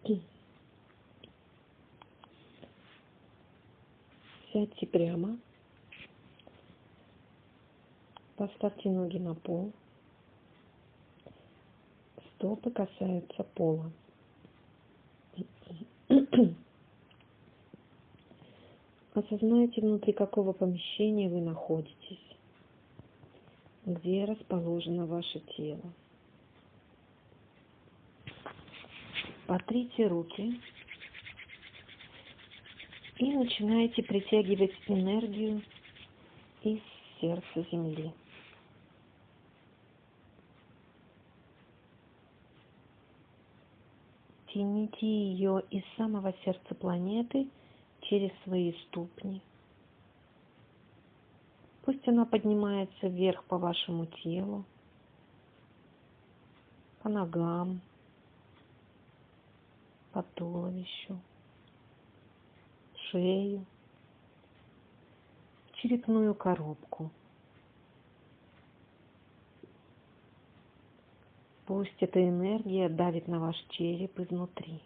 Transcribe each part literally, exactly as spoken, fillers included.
Сядьте прямо, поставьте ноги на пол, стопы касаются пола. Осознайте, внутри какого помещения вы находитесь, где расположено ваше тело. Потрите руки и начинайте притягивать энергию из сердца Земли. Тяните ее из самого сердца планеты через свои ступни. Пусть она поднимается вверх по вашему телу, по ногам, по туловищу, шею, черепную коробку. Пусть эта энергия давит на ваш череп изнутри.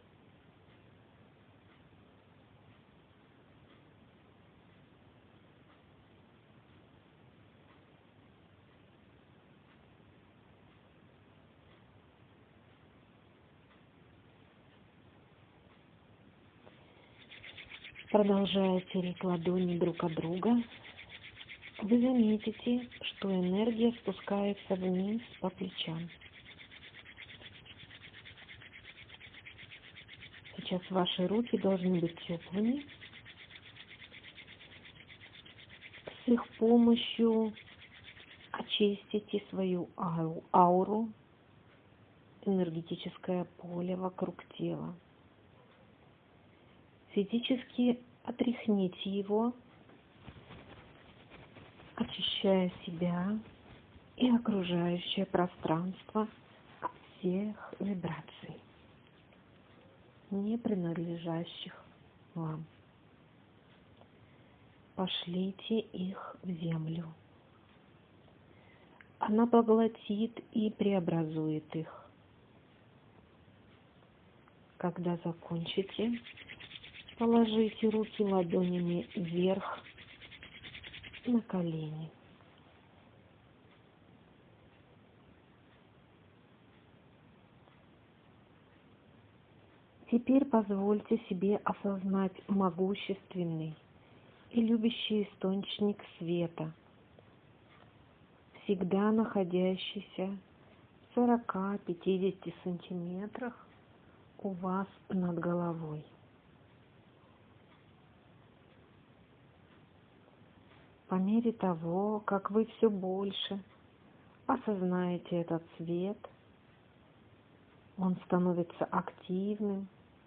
Продолжая тереть ладони друг от друга, вы заметите, что энергия спускается вниз по плечам. Сейчас ваши руки должны быть теплыми. С их помощью очистите свою ауру, энергетическое поле вокруг тела. Физически отряхните его, очищая себя и окружающее пространство от всех вибраций, не принадлежащих вам. Пошлите их в землю. Она поглотит и преобразует их. Когда закончите, положите руки ладонями вверх на колени. Теперь позвольте себе осознать могущественный и любящий источник света, всегда находящийся в сорока-пятидесяти сантиметрах у вас над головой. По мере того, как вы все больше осознаете этот свет, он становится активным,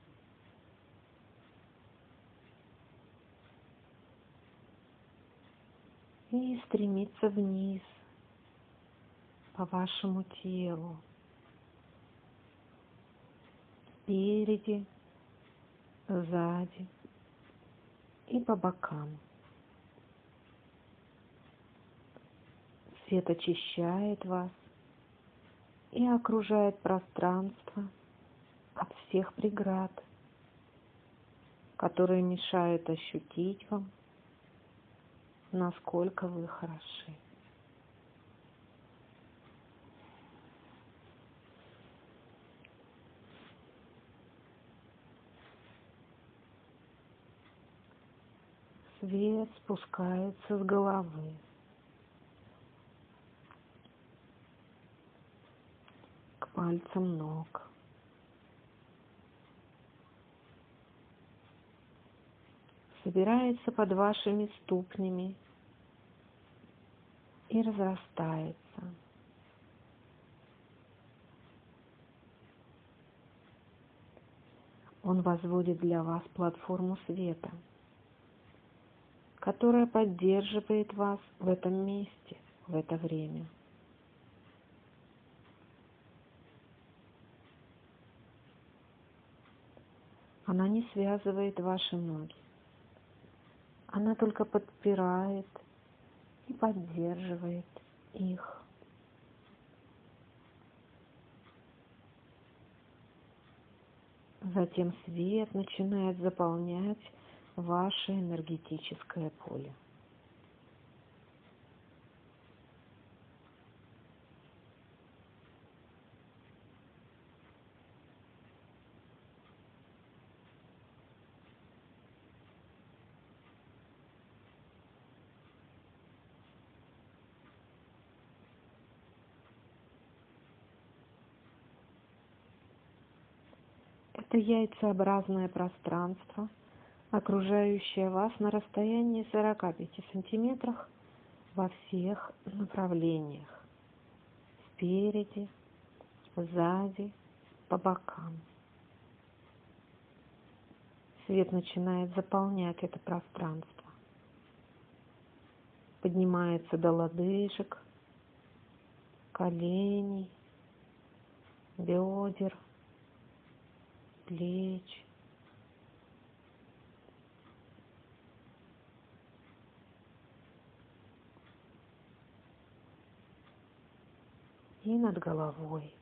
и стремится вниз по вашему телу, спереди, сзади и по бокам. Свет очищает вас и окружает пространство от всех преград, которые мешают ощутить вам, насколько вы хороши. Свет спускается с головы к пальцам ног. Собирается под вашими ступнями и разрастается. Он возводит для вас платформу света, которая поддерживает вас в этом месте, в это время. Она не связывает ваши ноги. Она только подпирает и поддерживает их. Затем свет начинает заполнять ваше энергетическое поле. Это яйцеобразное пространство, окружающее вас на расстоянии сорока пяти сантиметров во всех направлениях. Спереди, сзади, по бокам. Свет начинает заполнять это пространство. Поднимается до лодыжек, коленей, бедер, плеч. И над головой.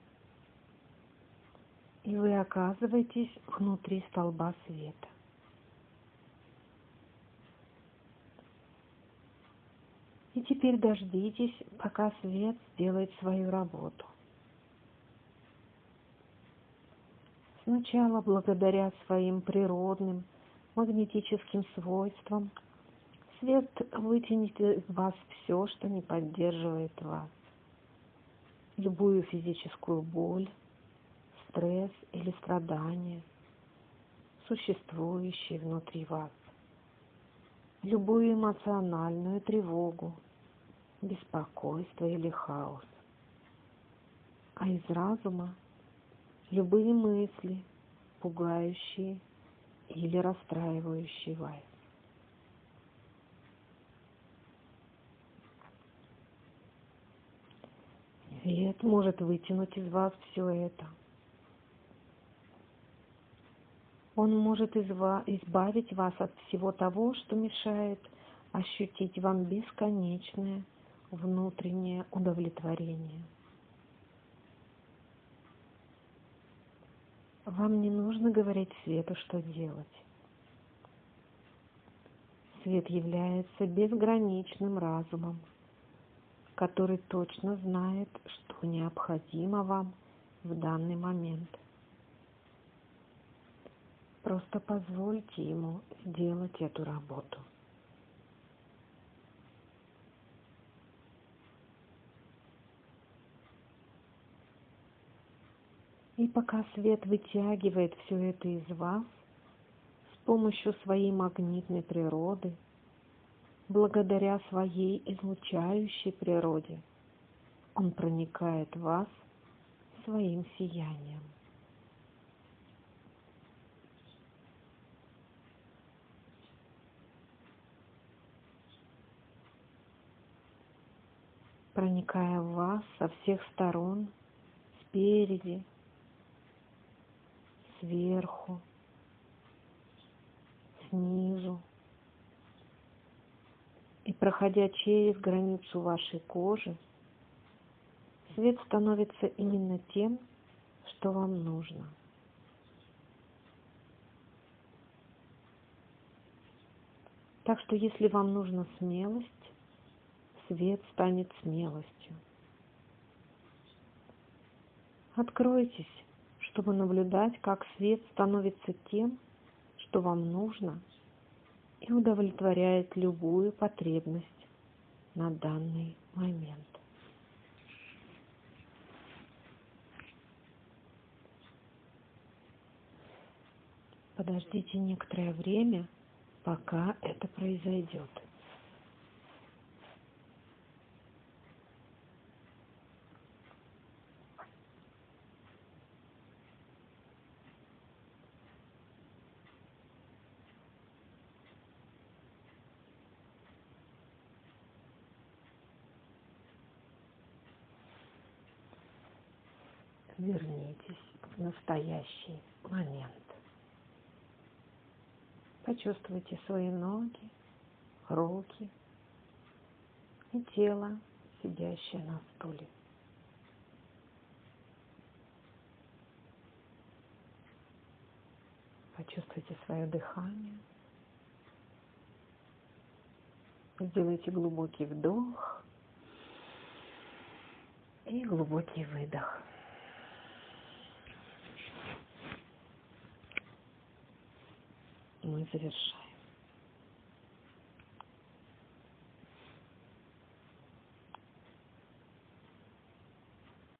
И вы оказываетесь внутри столба света. И теперь дождитесь, пока свет сделает свою работу. Сначала, благодаря своим природным магнетическим свойствам, свет вытянет из вас все, что не поддерживает вас. Любую физическую боль, стресс или страдания, существующие внутри вас. Любую эмоциональную тревогу, беспокойство или хаос. А из разума любые мысли, пугающие или расстраивающие вас. Свет может вытянуть из вас все это. Он может изва- избавить вас от всего того, что мешает ощутить вам бесконечное внутреннее удовлетворение. Вам не нужно говорить свету, что делать. Свет является безграничным разумом, который точно знает, что необходимо вам в данный момент. Просто позвольте ему сделать эту работу. И пока свет вытягивает все это из вас с помощью своей магнитной природы, благодаря своей излучающей природе, он проникает в вас своим сиянием. Проникая в вас со всех сторон, спереди, сверху, снизу, и проходя через границу вашей кожи, свет становится именно тем, что вам нужно. Так что если вам нужна смелость, свет станет смелостью. Откройтесь, чтобы наблюдать, как свет становится тем, что вам нужно, и удовлетворяет любую потребность на данный момент. Подождите некоторое время, пока это произойдет. Вернитесь в настоящий момент. Почувствуйте свои ноги, руки и тело, сидящее на стуле. Почувствуйте свое дыхание. Сделайте глубокий вдох и глубокий выдох. Мы завершаем.